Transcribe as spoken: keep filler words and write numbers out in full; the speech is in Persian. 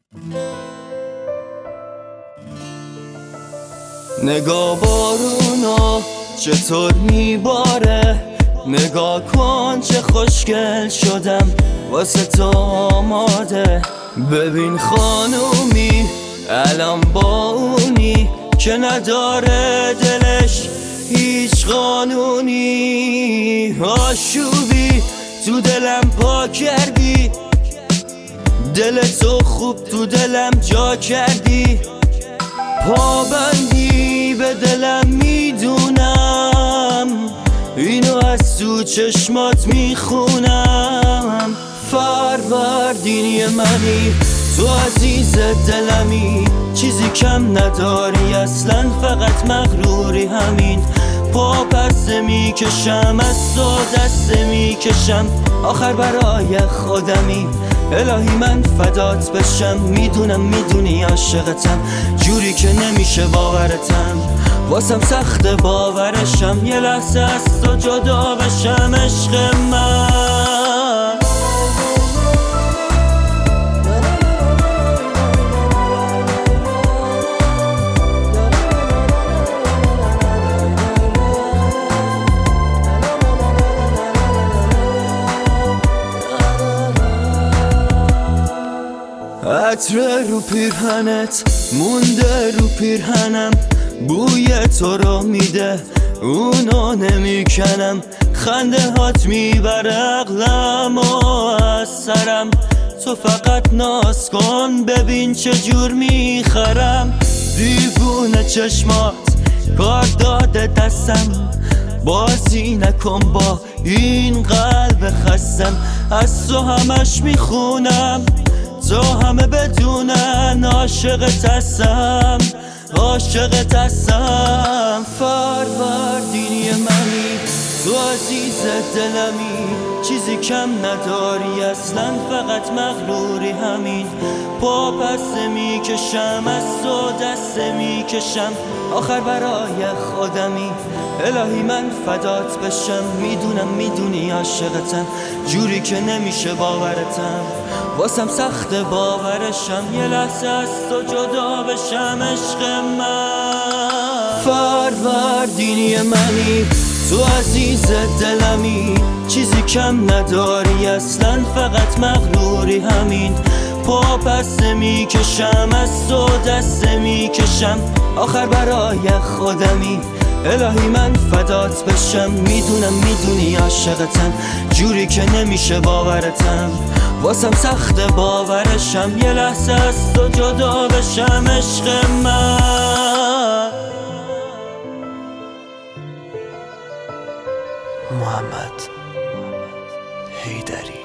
نگاه بارونا چطور میباره، نگاه کن چه خوشگل شدم واسه تو آماده. ببین خانومی الان با اونی که نداره دلش هیچ قانونی. آشوبی تو دلم پا کردی، دل تو خوب تو دلم جا کردی. پابندی به دلم میدونم، اینو از تو چشمات میخونم. فروردینی منی تو عزیز دلمی، چیزی کم نداری اصلا فقط مغروری. همین پا پسته میکشم از تو دسته میکشم، آخر برای خودمی. الهی من فدات بشم، میدونم میدونی عاشقتم جوری که نمیشه باورتم. واسم سخت باورشم یه لحظه از تو جدا بشم عشق من. عطر رو پیرهنت مونده رو پیرهنم، بوی تو رو میده اونو نمیکنم. خنده هات میبره عقلم و از سرم، تو فقط ناز کن ببین چجور میخرم. دیوونه چشمات کار داده دستم، بازی نکن با این قلب خستم. از تو همش میخونم تو همه بدونن عاشقت هستم، عاشقت هستم. فروردینی منی تو عزیز دلمی، چیزی کم نداری اصلا فقط مغروری. همین پا پسته میکشم از تو دسته میکشم، آخر برای خودمی. الهی من فدات بشم، میدونم میدونی عاشقتم جوری که نمیشه باورتم. واسم سخت باورشم یه لحظه از تو جدا بشم عشق من. فروردینی منی تو عزیز دلمی، چیزی کم نداری اصلا فقط مغروری. همین پا پسته میکشم از تو دسته میکشم، آخر برای خودمی. الهی من فدات بشم، میدونم میدونی عاشقتم جوری که نمیشه باورتم. واسم سخت باورشم یه لحظه از تو جدا بشم عشق من. محمد حیدری.